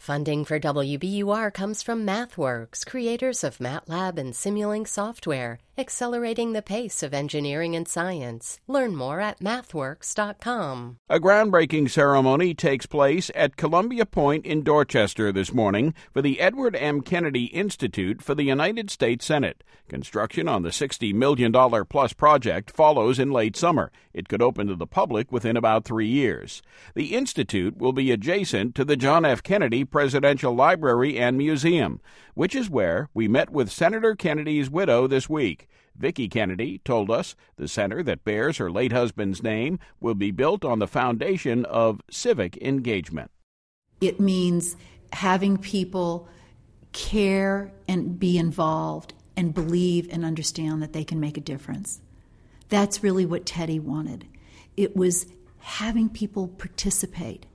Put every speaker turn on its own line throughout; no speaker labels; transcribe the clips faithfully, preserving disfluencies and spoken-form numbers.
Funding for W B U R comes from MathWorks, creators of MATLAB and Simulink software, accelerating the pace of engineering and science. Learn more at mathworks dot com.
A groundbreaking ceremony takes place at Columbia Point in Dorchester this morning for the Edward M. Kennedy Institute for the United States Senate. Construction on the sixty million dollars plus project follows in late summer. It could open to the public within about three years. The institute will be adjacent to the John F. Kennedy Presidential Library and Museum, which is where we met with Senator Kennedy's widow this week. Vicki Kennedy told us the center that bears her late husband's name will be built on the foundation of civic engagement.
It means having people care and be involved and believe and understand that they can make a difference. That's really what Teddy wanted. It was having people participate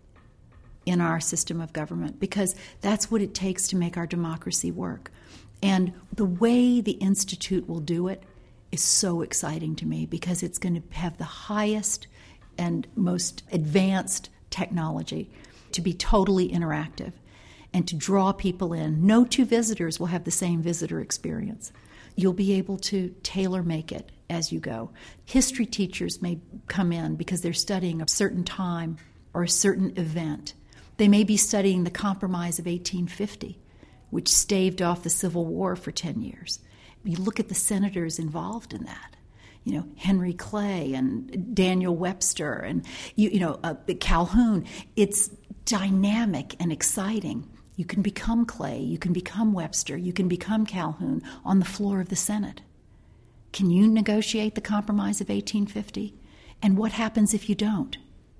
in our system of government, because that's what it takes to make our democracy work. And the way the Institute will do it is so exciting to me, because it's going to have the highest and most advanced technology to be totally interactive and to draw people in. No two visitors will have the same visitor experience. You'll be able to tailor-make it as you go. History teachers may come in because they're studying a certain time or a certain event. They may be studying the Compromise of eighteen fifty, which staved off the Civil War for ten years. You look at the senators involved in that, you know, Henry Clay and Daniel Webster and, you, you know, uh, Calhoun. It's dynamic and exciting. You can become Clay, you can become Webster, you can become Calhoun on the floor of the Senate. Can you negotiate the Compromise of eighteen fifty? And what happens if you don't?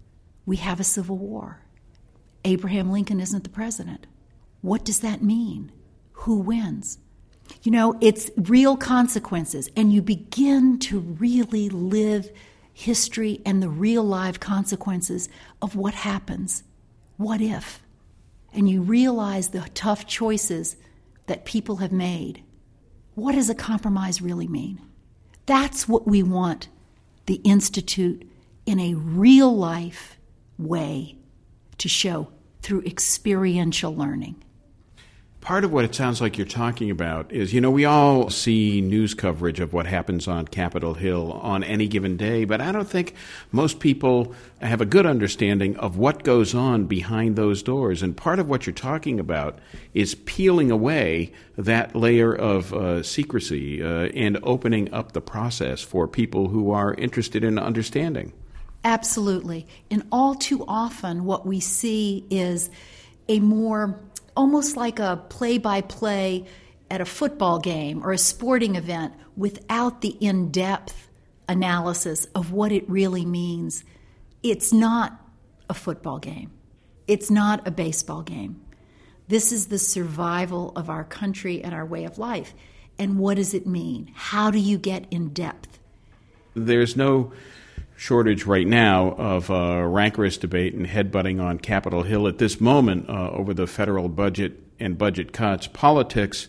We have a civil war. Abraham Lincoln isn't the president. What does that mean? Who wins? You know, it's real consequences, and you begin to really live history and the real live consequences of what happens. What if? And you realize the tough choices that people have made. What does a compromise really mean? That's what we want the Institute in a real life way to show through experiential learning.
Part of what it sounds like you're talking about is, you know, we all see news coverage of what happens on Capitol Hill on any given day, but I don't think most people have a good understanding of what goes on behind those doors. And part of what you're talking about is peeling away that layer of uh, secrecy uh, and opening up the process for people who are interested in understanding.
Absolutely. And all too often what we see is a more, almost like a play-by-play at a football game or a sporting event without the in-depth analysis of what it really means. It's not a football game. It's not a baseball game. This is the survival of our country and our way of life. And what does it mean? How do you get in depth?
There's no shortage right now of uh, rancorous debate and headbutting on Capitol Hill at this moment uh, over the federal budget and budget cuts. Politics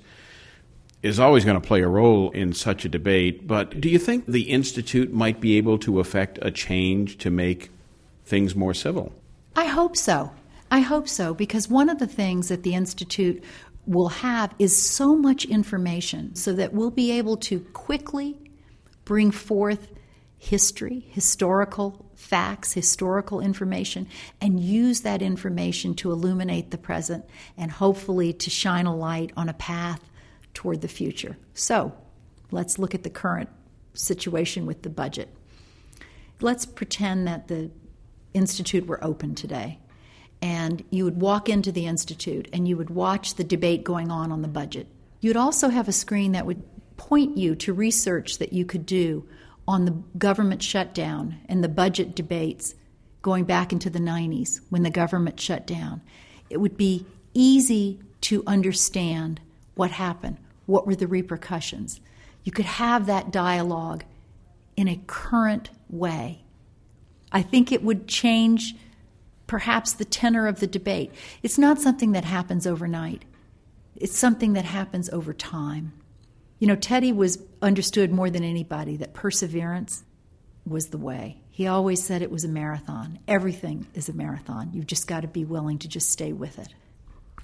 is always going to play a role in such a debate, but do you think the Institute might be able to effect a change to make things more civil?
I hope so. I hope so, because one of the things that the Institute will have is so much information so that we'll be able to quickly bring forth history, historical facts, historical information, and use that information to illuminate the present and hopefully to shine a light on a path toward the future. So let's look at the current situation with the budget. Let's pretend that the Institute were open today, and you would walk into the Institute and you would watch the debate going on on the budget. You'd also have a screen that would point you to research that you could do on the government shutdown and the budget debates going back into the nineties when the government shut down. It would be easy to understand what happened, what were the repercussions. You could have that dialogue in a current way. I think it would change perhaps the tenor of the debate. It's not something that happens overnight. It's something that happens over time. You know, Teddy was understood more than anybody that perseverance was the way. He always said it was a marathon. Everything is a marathon. You've just got to be willing to just stay with it.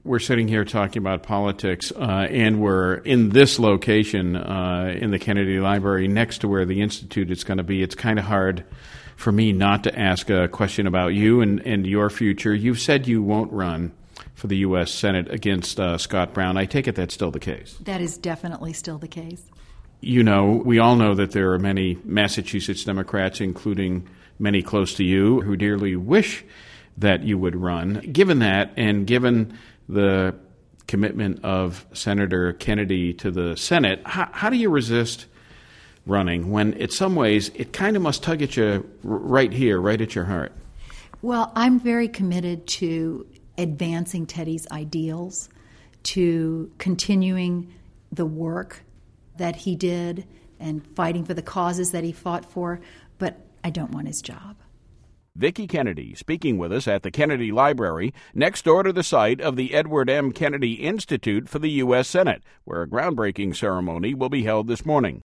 we're sitting here talking about politics, uh, and we're in this location uh, in the Kennedy Library next to where the Institute is going to be. It's kind of hard for me not to ask a question about you and, and your future. You've said you won't run for the U S Senate against uh, Scott Brown. I take it that's still the case.
That is definitely still the case.
You know, we all know that there are many Massachusetts Democrats, including many close to you, who dearly wish that you would run. Given that, and given the commitment of Senator Kennedy to the Senate, how, how do you resist running when, in some ways, it kind of must tug at you right here, right at your heart?
Well, I'm very committed to advancing Teddy's ideals, to continuing the work that he did and fighting for the causes that he fought for, but I don't want his job.
Vicki Kennedy speaking with us at the Kennedy Library, next door to the site of the Edward M. Kennedy Institute for the U S Senate, where a groundbreaking ceremony will be held this morning.